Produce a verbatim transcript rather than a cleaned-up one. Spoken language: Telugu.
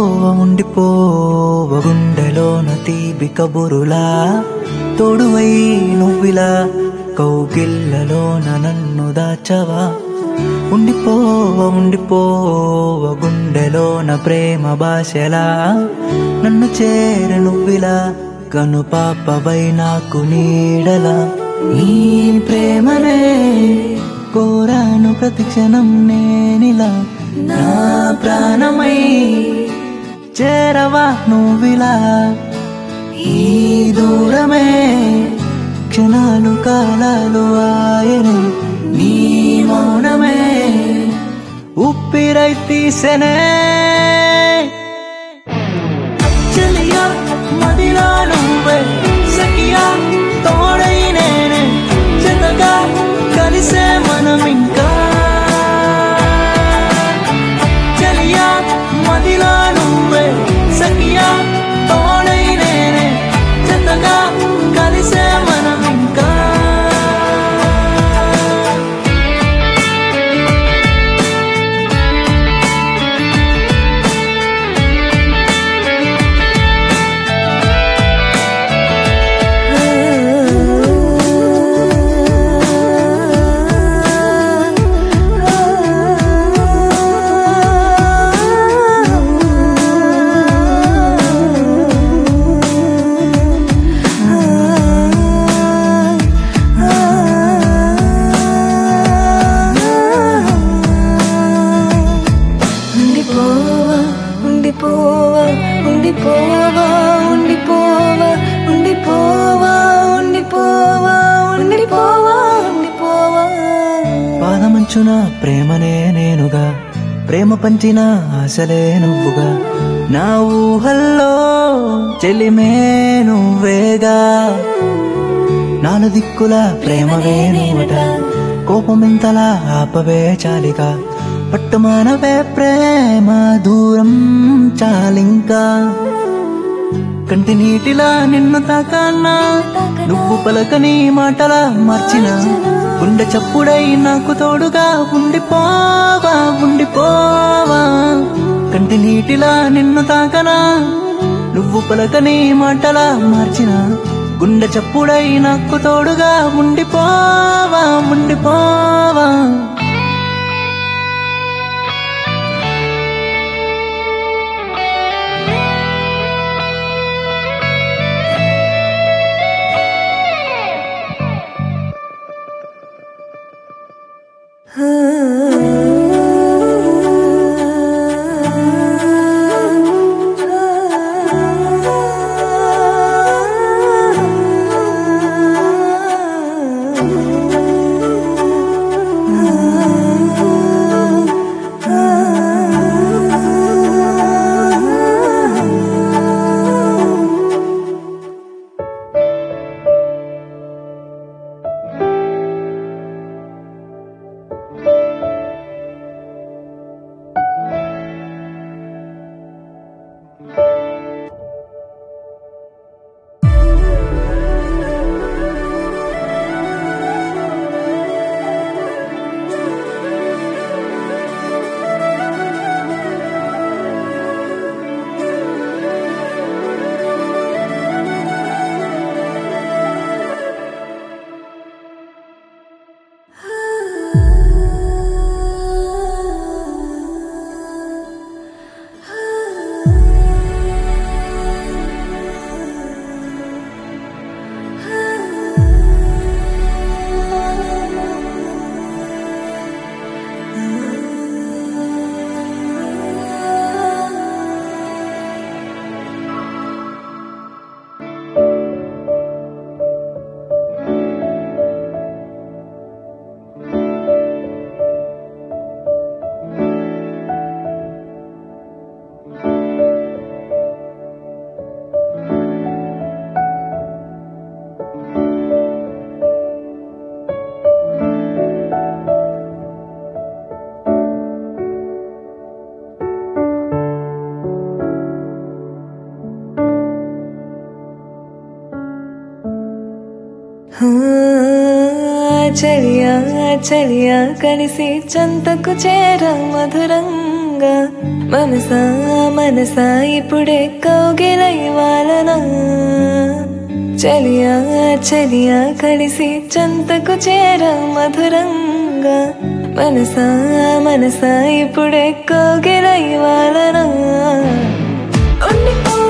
ఉండిపోవ గుండెలోన తీపి కబురులా తోడువై నువ్విలా కౌగిళ్ళలోన నన్ను దాచవా ఉండిపోవ ఉండిపోవ గుండెలోన ప్రేమ భాషలా నన్ను చేర నువ్విలా కనుపాపవై నాకు నీడలా నీ ప్రేమనే కోరాను ప్రతి క్షణం నేనిలా నా ప్రాణమై చేరవా నువ్విలా ఈ దూరమే క్షణాలు కాలాలు ఆయనే నీ మౌనమే ఊపిరై తీసెనే చెలియా మదిలో నువ్వే సఖియా తోడై నేనే జతగా కలిసే మనం ఇంకా చెలియా మదిలో నువ్వే సఖియా తోడై నేనే జతగా కలిసే మనం ఇంకా పాదమంచున ప్రేమనే నేనుగా ప్రేమ పంచిన ఆశలే నువ్వుగా నా ఊహల్లో చెలిమే నువ్వేగా నాలు దిక్కుల ప్రేమవే నువ్వట కోపమింతలా ఆపవే చాలిగా పట్టుమానవే ప్రేమ దూరం చాలింకా కంటి నీటిలా నిన్ను తాకన్నా నువ్వు పలకని మాటలా మార్చిన గుండె చప్పుడై నాకు తోడుగా ఉండిపోవా ఉండిపోవా కంటి నీటిలా నిన్ను తాకనా నువ్వు పలకని మాటలా మార్చిన గుండె చప్పుడై నాకు తోడుగా ఉండిపోవా ఉండిపోవా చలియా చలియా కలిసి చంతకు చేర మధురంగా మధురంగా మనసా మనసా ఇప్పుడే కౌగిలై వాలనా చలియా చలియా కలిసి చెంతకు చేర మధురంగా మనసా మనసా ఇప్పుడే కౌగిలై వాలనా ఉండిపో